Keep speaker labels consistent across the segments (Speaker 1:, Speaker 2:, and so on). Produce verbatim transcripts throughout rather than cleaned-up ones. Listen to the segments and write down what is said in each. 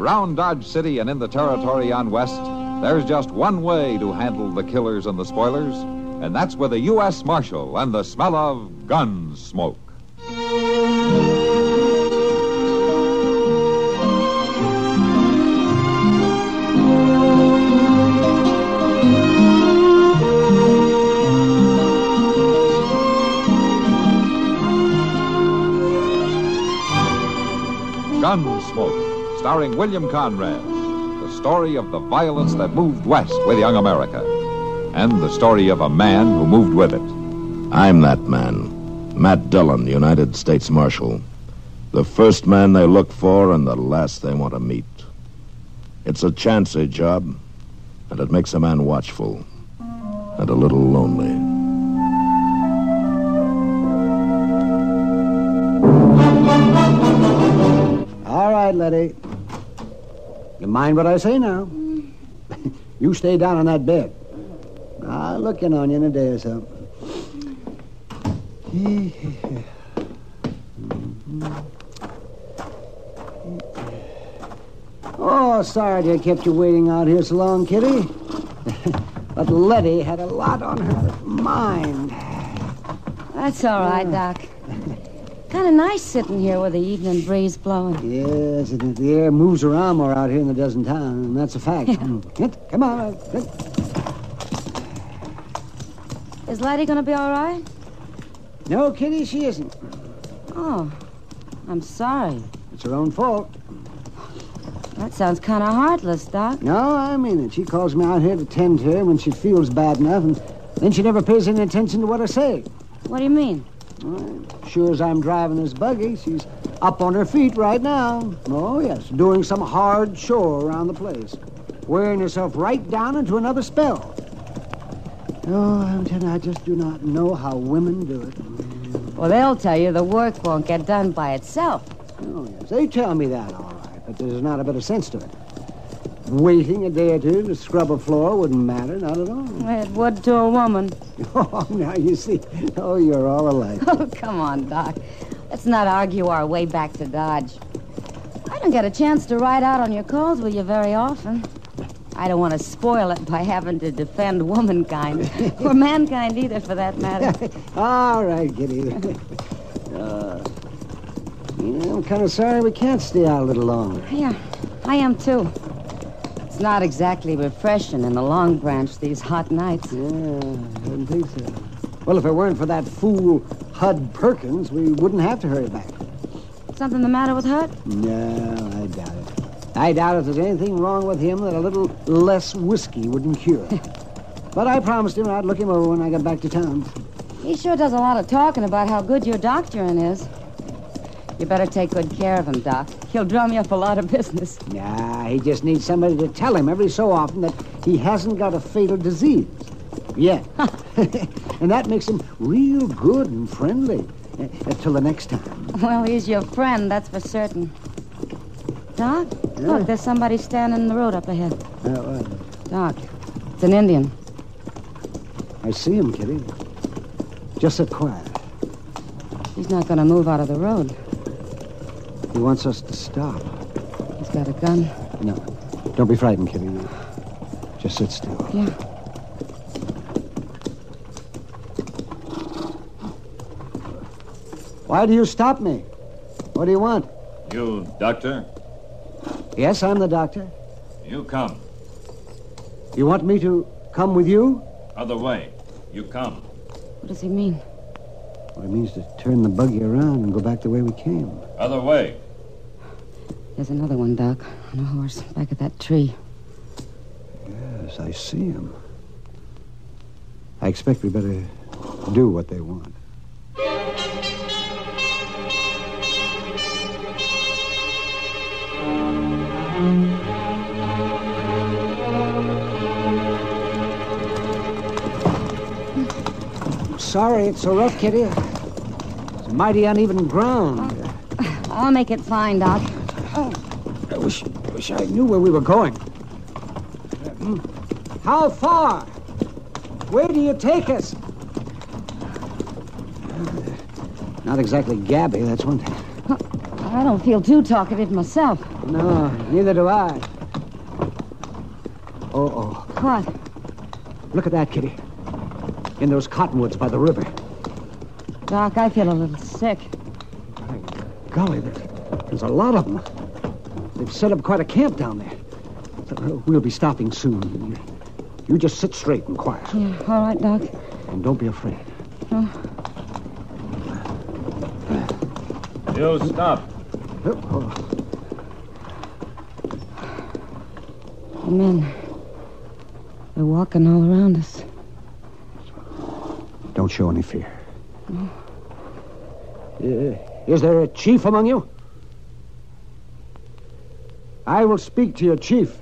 Speaker 1: Around Dodge City and in the territory on West, there's just one way to handle the killers and the spoilers, and that's with a U S Marshal and the smell of gun smoke. Gunsmoke, starring William Conrad, the story of the violence that moved west with young America, and the story of a man who moved with it.
Speaker 2: I'm that man, Matt Dillon, United States Marshal. The first man they look for and the last they want to meet. It's a chancy job, and it makes a man watchful and a little lonely.
Speaker 3: All right, Letty. You mind what I say now? You stay down on that bed. I'll look in on you in a day or so. Oh, sorry to have kept you waiting out here so long, Kitty. But Letty had a lot on her mind.
Speaker 4: That's all right, Doc. Kind of nice sitting here with the evening breeze blowing.
Speaker 3: Yes, it, the air moves around more out here than it does in town, and that's a fact. Yeah. Come on.
Speaker 4: Is Letty going to be all right?
Speaker 3: No, Kitty, she isn't.
Speaker 4: Oh, I'm sorry.
Speaker 3: It's her own fault.
Speaker 4: That sounds kind of heartless, Doc.
Speaker 3: No, I mean it. She calls me out here to tend to her when she feels bad enough, and then she never pays any attention to what I say.
Speaker 4: What do you mean?
Speaker 3: Well, sure as I'm driving this buggy, she's up on her feet right now. Oh, yes, doing some hard chore around the place. Wearing herself right down into another spell. Oh, I'm telling you, I just do not know how women do it.
Speaker 4: Well, they'll tell you the work won't get done by itself.
Speaker 3: Oh, yes, they tell me that, all right, but there's not a bit of sense to it. Waiting a day or two to scrub a floor wouldn't matter, not at all.
Speaker 4: It would to a woman.
Speaker 3: Oh, now you see. Oh, you're all alike.
Speaker 4: Oh, come on, Doc. Let's not argue our way back to Dodge. I don't get a chance to ride out on your calls with you very often. I don't want to spoil it by having to defend womankind, or mankind either, for that matter.
Speaker 3: All right, Kitty. uh, yeah, I'm kind of sorry we can't stay out a little longer.
Speaker 4: Yeah, I am, too. It's not exactly refreshing in the Long Branch these hot nights.
Speaker 3: Yeah, I didn't think so. Well, if it weren't for that fool Hud Perkins, we wouldn't have to hurry back.
Speaker 4: Something the matter with Hud?
Speaker 3: No, I doubt it. I doubt if there's anything wrong with him that a little less whiskey wouldn't cure. But I promised him I'd look him over when I got back to town.
Speaker 4: He sure does a lot of talking about how good your doctoring is. You better take good care of him, Doc. He'll drum you up a lot of business.
Speaker 3: Nah, he just needs somebody to tell him every so often that he hasn't got a fatal disease. Yet. And that makes him real good and friendly. Uh, till the next time.
Speaker 4: Well, he's your friend, that's for certain. Doc,
Speaker 3: yeah.
Speaker 4: Look, there's somebody standing in the road up ahead.
Speaker 3: Uh, uh,
Speaker 4: Doc, it's an Indian.
Speaker 3: I see him, Kitty. Just sit quiet.
Speaker 4: He's not going to move out of the road.
Speaker 3: He wants us to stop.
Speaker 4: He's got a gun.
Speaker 3: No, don't be frightened, Kitty. Just sit still.
Speaker 4: Yeah.
Speaker 3: Why do you stop me? What do you want?
Speaker 5: You, doctor?
Speaker 3: Yes, I'm the doctor.
Speaker 5: You come.
Speaker 3: You want me to come with you?
Speaker 5: Other way. You come.
Speaker 4: What does he mean?
Speaker 3: Well, it means to turn the buggy around and go back the way we came.
Speaker 5: Other way.
Speaker 4: There's another one, Doc, on a horse, back at that tree.
Speaker 3: Yes, I see him. I expect we better do what they want. Sorry it's so rough, Kitty. It's mighty uneven ground.
Speaker 4: I'll make it fine, Doc.
Speaker 3: Oh, I wish, wish I knew where we were going. How far? Where do you take us? Not exactly gabby, that's one thing.
Speaker 4: I don't feel too talkative myself.
Speaker 3: No, neither do I. Oh, oh.
Speaker 4: What?
Speaker 3: Look at that, Kitty. In those cottonwoods by the river.
Speaker 4: Doc, I feel a little sick.
Speaker 3: My golly, there's, there's a lot of them. They've set up quite a camp down there. Uh, We'll be stopping soon. You, you just sit straight and quiet.
Speaker 4: Yeah, all right, Doc.
Speaker 3: And don't be afraid.
Speaker 4: Oh.
Speaker 5: You stop.
Speaker 3: Oh, oh.
Speaker 4: The men, they're walking all around us.
Speaker 3: Don't show any fear. No. Uh, is there a chief among you? I will speak to your chief.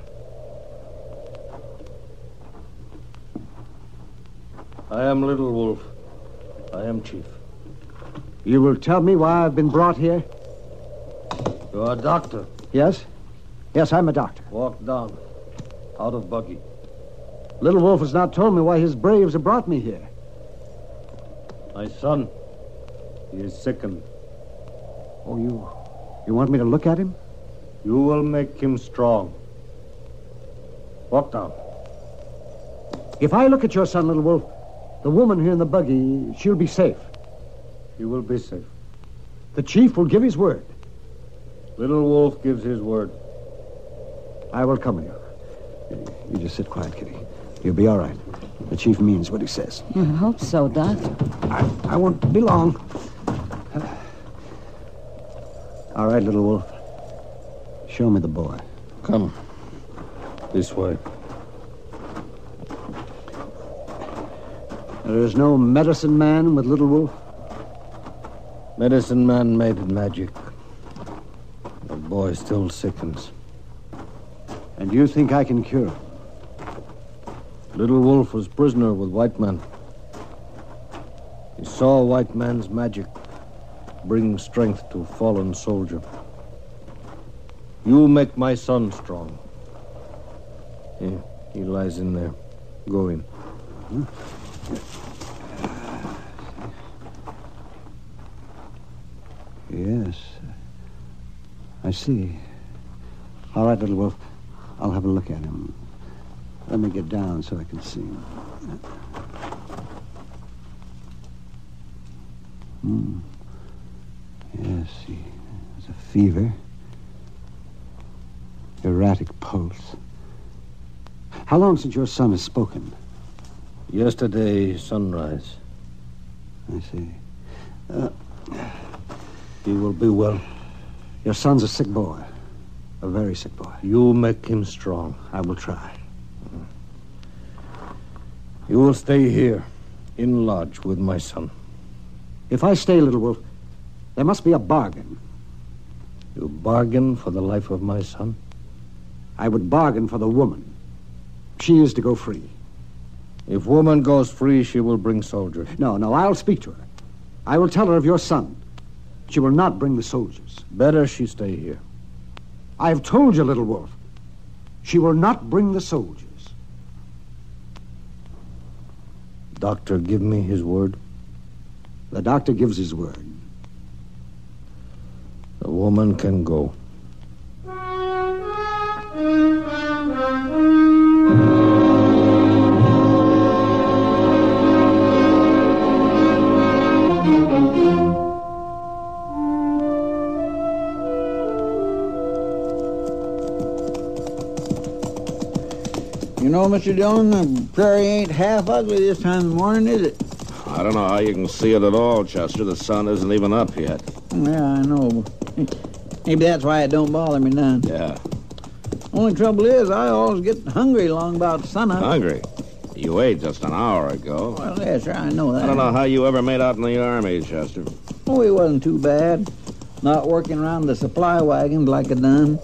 Speaker 6: I am Little Wolf. I am chief.
Speaker 3: You will tell me why I've been brought here?
Speaker 6: You are a doctor.
Speaker 3: Yes? Yes, I'm a doctor.
Speaker 6: Walk down. Out of buggy.
Speaker 3: Little Wolf has not told me why his braves have brought me here.
Speaker 6: My son. He is sickened.
Speaker 3: Oh, you... You want me to look at him?
Speaker 6: You will make him strong. Walk down.
Speaker 3: If I look at your son, Little Wolf, the woman here in the buggy, she'll be safe.
Speaker 6: He will be safe.
Speaker 3: The chief will give his word.
Speaker 6: Little Wolf gives his word.
Speaker 3: I will come with you. You just sit quiet, Kitty. You'll be all right. The chief means what he says.
Speaker 4: I hope so, Doc.
Speaker 3: I, I won't be long. All right, Little Wolf. Show me the boy.
Speaker 6: Come. This way.
Speaker 3: There is no medicine man with Little Wolf?
Speaker 6: Medicine man made magic. The boy still sickens.
Speaker 3: And you think I can cure him?
Speaker 6: Little Wolf was prisoner with white man. He saw white man's magic bring strength to fallen soldier. You make my son strong. He, he lies in there. Go in.
Speaker 3: Hmm? Yes. I see. All right, Little Wolf. I'll have a look at him. Let me get down so I can see him. Hmm. Yes, he has a fever. Erratic pulse. How long since your son has spoken?
Speaker 6: Yesterday, sunrise.
Speaker 3: I see. Uh,
Speaker 6: He will be well.
Speaker 3: your son's a sick boy. A very sick boy.
Speaker 6: You make him strong.
Speaker 3: I will try.
Speaker 6: You will stay here, in lodge with my son.
Speaker 3: If I stay, Little Wolf, there must be a bargain.
Speaker 6: You bargain for the life of my son?
Speaker 3: I would bargain for the woman. She is to go free.
Speaker 6: If woman goes free, she will bring soldiers.
Speaker 3: No, no, I'll speak to her. I will tell her of your son. She will not bring the soldiers.
Speaker 6: Better she stay here.
Speaker 3: I have told you, Little Wolf. She will not bring the soldiers.
Speaker 6: Doctor, give me his word.
Speaker 3: The doctor gives his word.
Speaker 6: The woman can go.
Speaker 7: You know, Mister Dillon, the prairie ain't half ugly this time in the morning, is it?
Speaker 2: I don't know how you can see it at all, Chester. The sun isn't even up yet.
Speaker 7: Yeah, I know. Maybe that's why it don't bother me none.
Speaker 2: Yeah.
Speaker 7: Only trouble is, I always get hungry long about sunup.
Speaker 2: Hungry? You ate just an hour ago.
Speaker 7: Well, yeah, sure, I know that.
Speaker 2: I don't know how you ever made out in the Army, Chester.
Speaker 7: Oh, it wasn't too bad. Not working around the supply wagons like I done.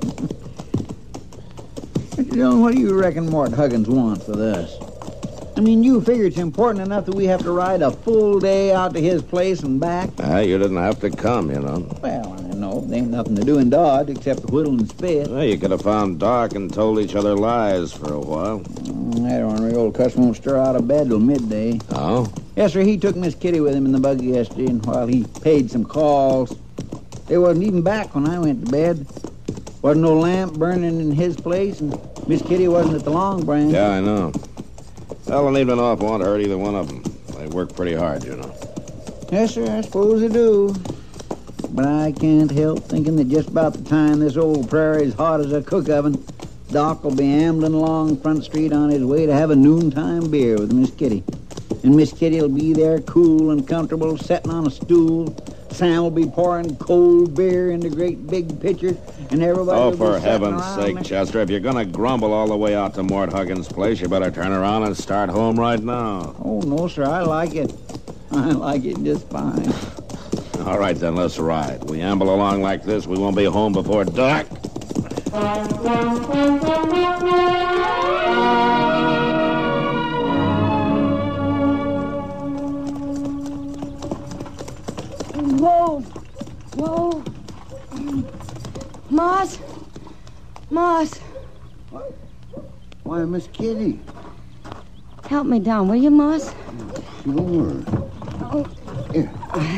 Speaker 7: Mister Dillon, what do you reckon Mort Huggins wants with us? I mean, you figure it's important enough that we have to ride a full day out to his place and back?
Speaker 2: Ah, you didn't have to come, you know.
Speaker 7: Well, I know. There ain't nothing to do in Dodge except to whittle and spit.
Speaker 2: Well, you could have found Doc and told each other lies for a while.
Speaker 7: Mm, that ornery old cuss won't stir out of bed till midday.
Speaker 2: Oh?
Speaker 7: Yes, sir, he took Miss Kitty with him in the buggy yesterday, and while he paid some calls, they wasn't even back when I went to bed. Wasn't no lamp burning in his place, and Miss Kitty wasn't at the Long Branch.
Speaker 2: Yeah, I know. Well, I don't even know if I want to hurt either one of them. They work pretty hard, you know.
Speaker 7: Yes, sir, I suppose they do. But I can't help thinking that just about the time this old prairie's hot as a cook oven, Doc will be ambling along Front Street on his way to have a noontime beer with Miss Kitty. And Miss Kitty will be there cool and comfortable, sitting on a stool. Sam will be pouring cold beer into great big pitchers, and everybody
Speaker 2: Oh,
Speaker 7: will
Speaker 2: for
Speaker 7: be
Speaker 2: heaven's
Speaker 7: sitting
Speaker 2: sake,
Speaker 7: around.
Speaker 2: Chester, if you're going to grumble all the way out to Mort Huggins' place, you better turn around and start home right now.
Speaker 7: Oh, no, sir, I like it. I like it just fine.
Speaker 2: All right, then, let's ride. We amble along like this, we won't be home before dark.
Speaker 4: Whoa. Whoa. Moss. Moss.
Speaker 3: Why, Miss Kitty.
Speaker 4: Help me down, will you, Moss?
Speaker 3: Sure. Here.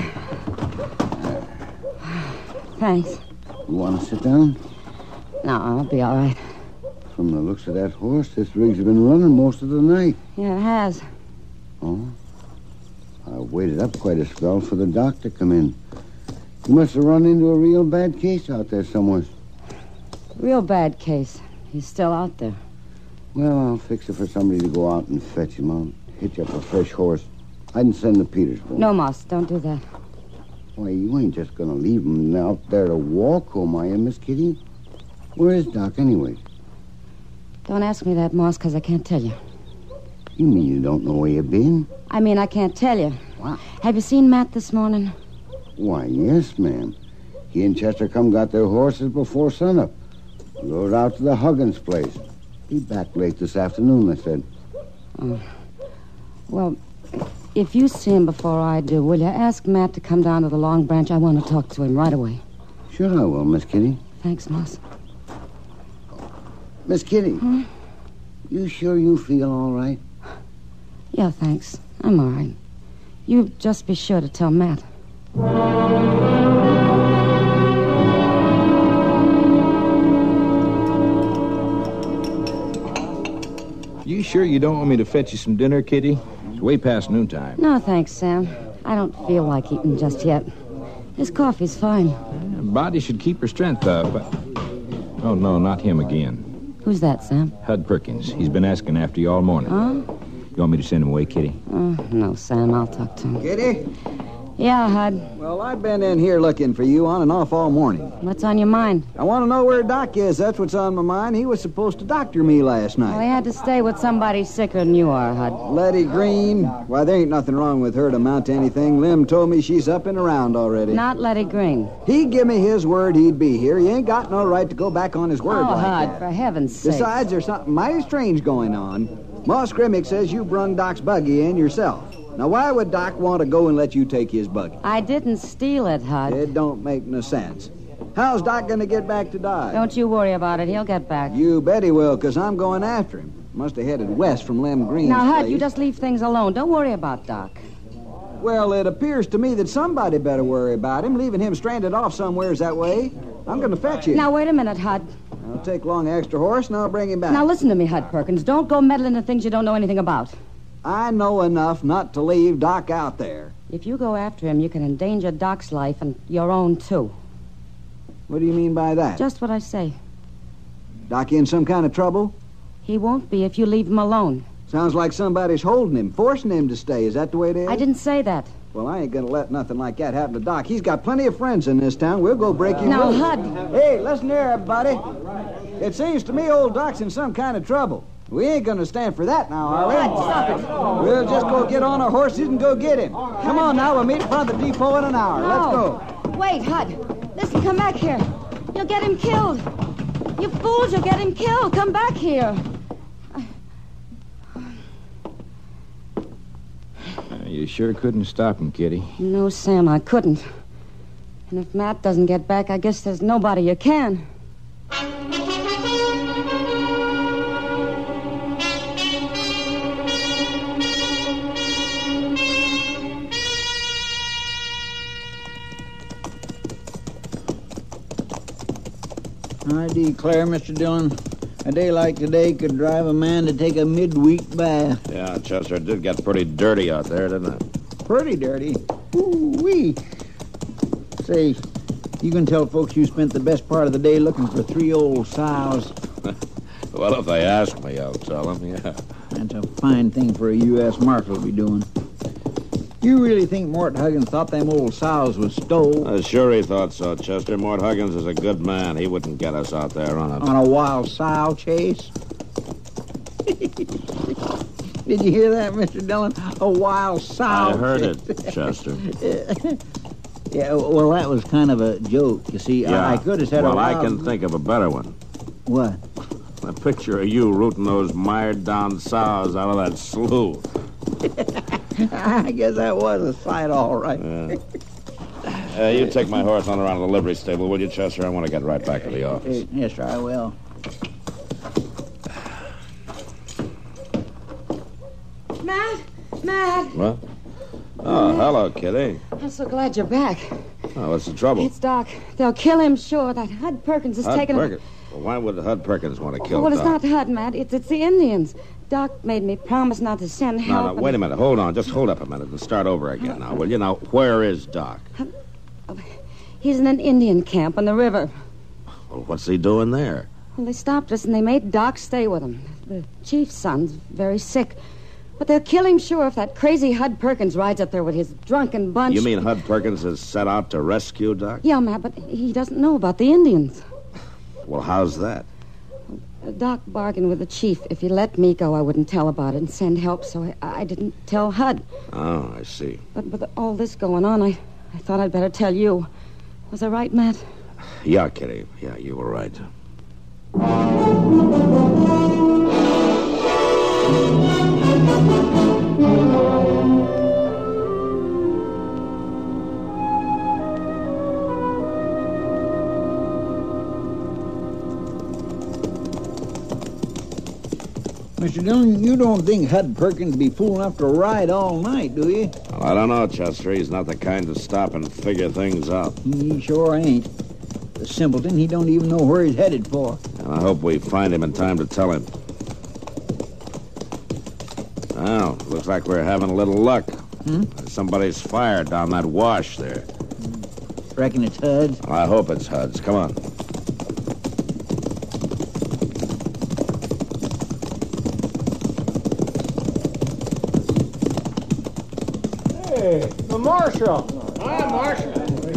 Speaker 4: Thanks.
Speaker 3: You want to sit down?
Speaker 4: No, I'll be all right.
Speaker 3: From the looks of that horse, this rig's been running most of the night.
Speaker 4: Yeah, it has.
Speaker 3: Oh? I waited up quite a spell for the doc to come in. He must have run into a real bad case out there somewhere.
Speaker 4: Real bad case. He's still out there.
Speaker 3: Well, I'll fix it for somebody to go out and fetch him. I'll hitch up a fresh horse. I can send to Petersburg.
Speaker 4: No, Moss, don't do that.
Speaker 3: Why, you ain't just gonna leave him out there to walk home, are you, Miss Kitty? Where is Doc, anyway?
Speaker 4: Don't ask me that, Moss, because I can't tell you.
Speaker 3: You mean you don't know where you been?
Speaker 4: I mean, I can't tell you.
Speaker 3: What?
Speaker 4: Have you seen Matt this morning?
Speaker 3: Why, yes, ma'am. He and Chester come got their horses before sunup. Rode out to the Huggins place. Be back late this afternoon, they said.
Speaker 4: Oh. Well, if you see him before I do, will you ask Matt to come down to the Long Branch? I want to talk to him right away.
Speaker 3: Sure I will, Miss Kitty.
Speaker 4: Thanks, Moss.
Speaker 3: Miss Kitty,
Speaker 4: Hmm?
Speaker 3: you sure you feel all right?
Speaker 4: Yeah, thanks. I'm all right. You just be sure to tell Matt.
Speaker 6: You sure you don't want me to fetch you some dinner, Kitty? It's way past noontime.
Speaker 4: No, thanks, Sam. I don't feel like eating just yet. This coffee's fine.
Speaker 6: Body should keep her strength up. But... Oh, no, not him again.
Speaker 4: Who's that, Sam?
Speaker 6: Hud Perkins. He's been asking after you all morning.
Speaker 4: Huh?
Speaker 6: You want me to send him away, Kitty?
Speaker 4: Oh, no, Sam. I'll talk to him.
Speaker 7: Kitty?
Speaker 4: Yeah, Hud.
Speaker 7: Well, I've been in here looking for you on and off all morning.
Speaker 4: What's on your mind?
Speaker 7: I want to know where Doc is. That's what's on my mind. He was supposed to doctor me last
Speaker 4: Well, he
Speaker 7: night.
Speaker 4: had to stay with somebody sicker than you are, Hud.
Speaker 7: Letty Green. Why, there ain't nothing wrong with her to amount to anything. Lim told me she's up and around already.
Speaker 4: Not Letty Green.
Speaker 7: He give me his word he'd be here. He ain't got no right to go back on his word
Speaker 4: Oh,
Speaker 7: like
Speaker 4: Hud,
Speaker 7: that.
Speaker 4: for heaven's sake.
Speaker 7: Besides, there's something mighty strange going on. Moss Grimmick says you brung Doc's buggy in yourself. Now, why would Doc want to go and let you take his buggy?
Speaker 4: I didn't steal it, Hud.
Speaker 7: It don't make no sense. How's Doc going to get back to Dodge?
Speaker 4: Don't you worry about it. He'll get back.
Speaker 7: You bet he will, because I'm going after him. Must have headed west from Lem Green's
Speaker 4: Now, Hud,
Speaker 7: place.
Speaker 4: you just leave things alone. Don't worry about Doc.
Speaker 7: Well, it appears to me that somebody better worry about him, leaving him stranded off somewheres that way. I'm going to fetch him.
Speaker 4: Now, wait a minute, Hud.
Speaker 7: I'll take along an extra horse, and I'll bring him back.
Speaker 4: Now, listen to me, Hud Perkins. Don't go meddling in things you don't know anything about.
Speaker 7: I know enough not to leave Doc out there.
Speaker 4: If you go after him, you can endanger Doc's life and your own, too.
Speaker 7: What do you mean by that?
Speaker 4: Just what I say.
Speaker 7: Doc in some kind of trouble?
Speaker 4: He won't be if you leave him alone.
Speaker 7: Sounds like somebody's holding him, forcing him to stay. Is that the way it is?
Speaker 4: I didn't say that.
Speaker 7: Well, I ain't gonna let nothing like that happen to Doc. He's got plenty of friends in this town. We'll go break him
Speaker 4: Now,
Speaker 7: loose.
Speaker 4: Hud.
Speaker 7: Hey, listen here, everybody. It seems to me old Doc's in some kind of trouble. We ain't gonna stand for that now, are we?
Speaker 4: Hud, stop it.
Speaker 7: We'll just go get on our horses and go get him. Come on now, we'll meet in front of the depot in an hour. Let's go.
Speaker 4: No. Wait, Hud. Listen, come back here. You'll get him killed. You fools, you'll get him killed. Come back here.
Speaker 6: You sure couldn't stop him, Kitty.
Speaker 4: No, Sam, I couldn't. And if Matt doesn't get back, I guess there's nobody you can.
Speaker 7: I declare, Mister Dillon, a day like today could drive a man to take a midweek bath.
Speaker 2: Yeah, Chester, it did get pretty dirty out there, didn't it?
Speaker 7: Pretty dirty. Ooh-wee. Say, you can tell folks you spent the best part of the day looking for three old sows.
Speaker 2: Well, if they ask me, I'll tell them, yeah.
Speaker 7: That's a fine thing for a U S Marshal to be doing. You really think Mort Huggins thought them old sows was stole?
Speaker 2: Uh, sure he thought so, Chester. Mort Huggins is a good man. He wouldn't get us out there on a...
Speaker 7: On a wild sow chase? Did you hear that, Mister Dillon? A wild sow
Speaker 2: I heard
Speaker 7: chase.
Speaker 2: it, Chester.
Speaker 7: Yeah, well, that was kind of a joke. You see,
Speaker 2: Yeah.
Speaker 7: I, I could have said
Speaker 2: well,
Speaker 7: a wild...
Speaker 2: I can think of a better one.
Speaker 7: What?
Speaker 2: A picture of you rooting those mired-down sows out of that slough.
Speaker 7: I guess that was a sight, all right.
Speaker 2: Yeah. Uh, you take my horse on around to the livery stable, will you, Chester? I want to get right back to the office.
Speaker 7: Uh, yes, sir, I will.
Speaker 4: Matt? Matt?
Speaker 2: What? Oh, hello, Kitty.
Speaker 4: I'm so glad you're back.
Speaker 2: Oh, what's the trouble?
Speaker 4: It's Doc. They'll kill him, sure. That Hud Perkins has
Speaker 2: Hud
Speaker 4: taken him.
Speaker 2: Perkins. Well, why would Hud Perkins want to kill
Speaker 4: Well, it's
Speaker 2: Doc?
Speaker 4: not Hud, Matt. It's, it's the Indians. Doc made me promise not to send
Speaker 2: No,
Speaker 4: help.
Speaker 2: no,
Speaker 4: and-
Speaker 2: wait a minute. Hold on. Just hold up a minute and start over again now, will you? Now, where is Doc?
Speaker 4: He's in an Indian camp on the river.
Speaker 2: Well, what's he doing there?
Speaker 4: Well, they stopped us and they made Doc stay with them. The chief's son's very sick. But they'll kill him, sure, if that crazy Hud Perkins rides up there with his drunken bunch.
Speaker 2: You mean Hud Perkins has set out to rescue Doc?
Speaker 4: Yeah, Matt, but he doesn't know about the Indians.
Speaker 2: Well, how's that?
Speaker 4: Doc bargained with the chief. If he let me go, I wouldn't tell about it and send help, so I, I didn't tell Hud.
Speaker 2: Oh, I see.
Speaker 4: But with all this going on, I, I thought I'd better tell you. Was I right, Matt?
Speaker 2: Yeah, Kitty. Yeah, you were right.
Speaker 7: Mister Dillon, you don't think Hud Perkins be fool enough to ride all night, do you?
Speaker 2: Well, I don't know, Chester. He's not the kind to stop and figure things out.
Speaker 7: He sure ain't. The simpleton, he don't even know where he's headed for.
Speaker 2: And I hope we find him in time to tell him. Well, looks like we're having a little luck.
Speaker 7: Hmm?
Speaker 2: Somebody's fired down that wash there.
Speaker 7: Reckon it's Hud's.
Speaker 2: Well, I hope it's Hud's. Come on.
Speaker 6: Hey, the Marshal. Hi, Marshal.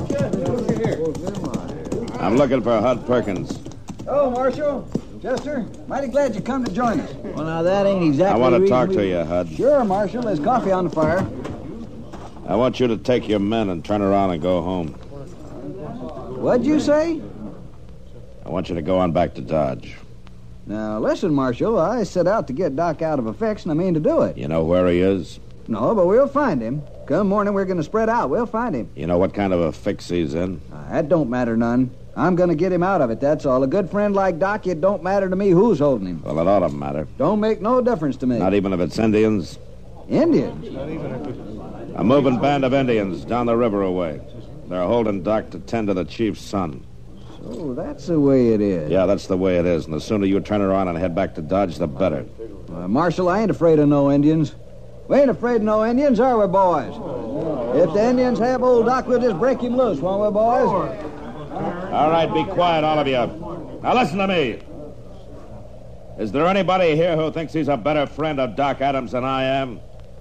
Speaker 2: I'm looking for Hud Perkins.
Speaker 3: Oh, Marshal. Chester, mighty glad you come to join us.
Speaker 7: Well, now, that ain't exactly
Speaker 2: I want
Speaker 7: the
Speaker 2: to
Speaker 7: reason
Speaker 2: talk
Speaker 7: we-
Speaker 2: to you, Hud.
Speaker 3: Sure, Marshal. There's coffee on the fire.
Speaker 2: I want you to take your men and turn around and go home.
Speaker 3: What'd you say?
Speaker 2: I want you to go on back to Dodge.
Speaker 3: Now, listen, Marshal. I set out to get Doc out of a fix, and I mean to do it.
Speaker 2: You know where he is?
Speaker 3: No, but we'll find him. Come morning, we're going to spread out. We'll find him.
Speaker 2: You know what kind of a fix he's in?
Speaker 3: Uh, that don't matter none. I'm going to get him out of it, that's all. A good friend like Doc, it don't matter to me who's holding him.
Speaker 2: Well, it ought to matter.
Speaker 3: Don't make no difference to me.
Speaker 2: Not even if it's Indians.
Speaker 3: Indians?
Speaker 2: A moving band of Indians down the river away. They're holding Doc to tend to the chief's son.
Speaker 3: So that's the way it is.
Speaker 2: Yeah, that's the way it is. And the sooner you turn around and head back to Dodge, the better.
Speaker 3: Uh, Marshal, I ain't afraid of no Indians. We ain't afraid of no Indians, are we, boys? If the Indians have old Doc, we'll just break him loose, won't we, boys?
Speaker 2: All right, be quiet, all of you. Now listen to me. Is there anybody here who thinks he's a better friend of Doc Adams than I am?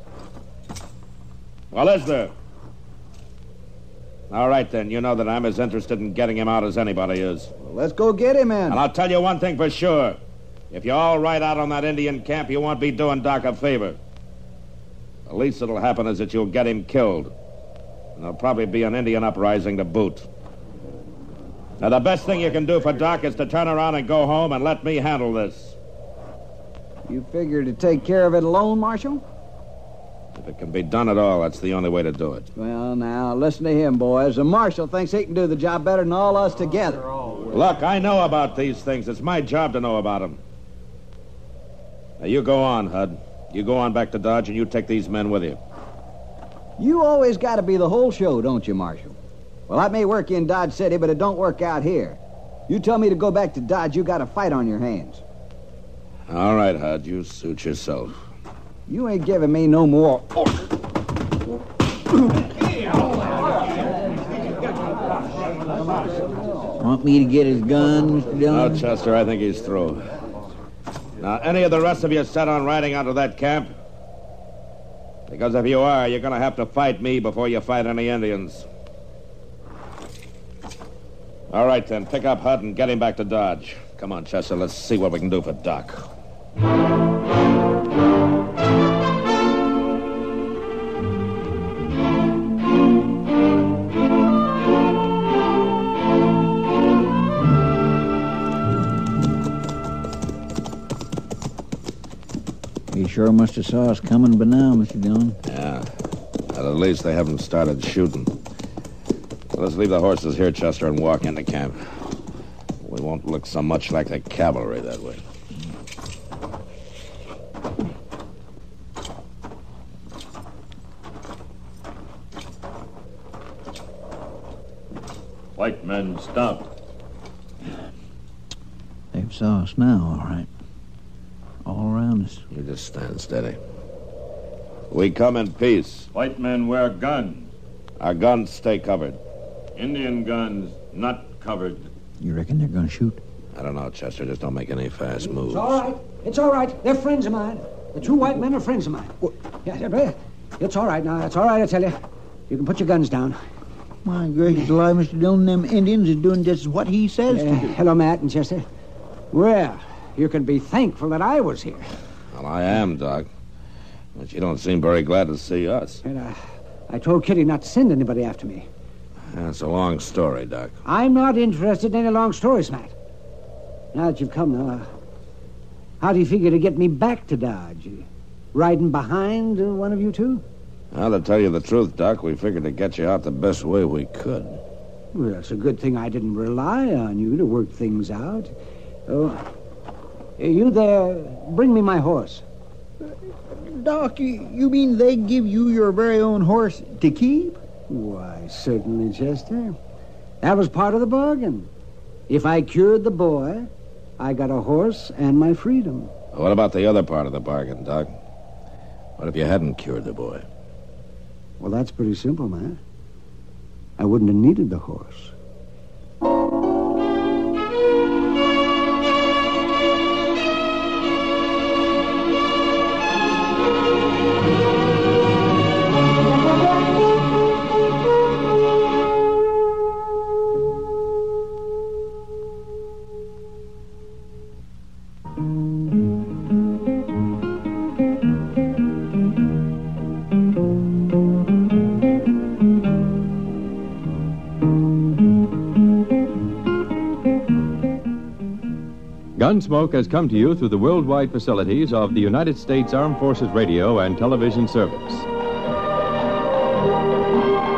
Speaker 2: Well, is there? All right, then. You know that I'm as interested in getting him out as anybody is.
Speaker 3: Well, let's go get him in.
Speaker 2: And I'll tell you one thing for sure. If you all ride out on that Indian camp, you won't be doing Doc a favor. The least that'll happen is that you'll get him killed. And there'll probably be an Indian uprising to boot. Now, the best thing you can do for Doc is to turn around and go home and let me handle this.
Speaker 3: You figure to take care of it alone, Marshal?
Speaker 2: If it can be done at all, that's the only way to do it.
Speaker 3: Well, now, listen to him, boys. The Marshal thinks he can do the job better than all us together.
Speaker 2: Look, I know about these things. It's my job to know about them. Now, you go on, Hud. You go on back to Dodge, and you take these men with you.
Speaker 3: You always got to be the whole show, don't you, Marshal? Well, that may work in Dodge City, but it don't work out here.
Speaker 8: You tell me to go back to Dodge, you got a fight on your hands.
Speaker 2: All right, Hud, you suit yourself.
Speaker 8: You ain't giving me no more orders.
Speaker 7: Want me to get his gun, Mister Dillon?
Speaker 2: No, Chester, I think he's through. Now, any of the rest of you set on riding out of that camp? Because if you are, you're going to have to fight me before you fight any Indians. All right, then. Pick up Hud and get him back to Dodge. Come on, Chester. Let's see what we can do for Doc.
Speaker 7: You sure must have saw us coming by now, Mister Dillon.
Speaker 2: Yeah. Well, at least they haven't started shooting. Let's leave the horses here, Chester, and walk into camp. We won't look so much like the cavalry that way.
Speaker 5: White men, stop.
Speaker 7: They've saw us now, all right. All around us.
Speaker 2: You just stand steady. We come in peace.
Speaker 5: White men wear guns.
Speaker 2: Our guns stay covered.
Speaker 5: Indian guns not covered.
Speaker 7: You reckon they're going to shoot?
Speaker 2: I don't know, Chester. Just don't make any fast moves.
Speaker 3: It's all right. It's all right. They're friends of mine. The two white men are friends of mine. Yeah, yeah, it's all right now. It's all right, I tell you. You can put your guns down.
Speaker 7: My gracious alive, Mister Dillon, them Indians is doing just what he says
Speaker 3: Uh,
Speaker 7: to do.
Speaker 3: hello, Matt and Chester. Well, you can be thankful that I was here.
Speaker 2: Well, I am, Doc. But you don't seem very glad to see us.
Speaker 3: And uh, I told Kitty not to send anybody after me.
Speaker 2: That's a long story, Doc.
Speaker 3: I'm not interested in any long stories, Matt. Now that you've come, now, uh, how do you figure to get me back to Dodge? Riding behind uh, one of you two?
Speaker 2: Well, to tell you the truth, Doc, we figured to get you out the best way we could.
Speaker 3: Well, it's a good thing I didn't rely on you to work things out. Oh, you there, bring me my horse.
Speaker 7: Doc, you, you mean they give you your very own horse to keep?
Speaker 3: Why, certainly, Chester. That was part of the bargain. If I cured the boy, I got a horse and my freedom.
Speaker 2: What about the other part of the bargain, Doc? What if you hadn't cured the boy?
Speaker 3: Well, that's pretty simple, man. I wouldn't have needed the horse.
Speaker 9: Gunsmoke has come to you through the worldwide facilities of the United States Armed Forces Radio and Television Service.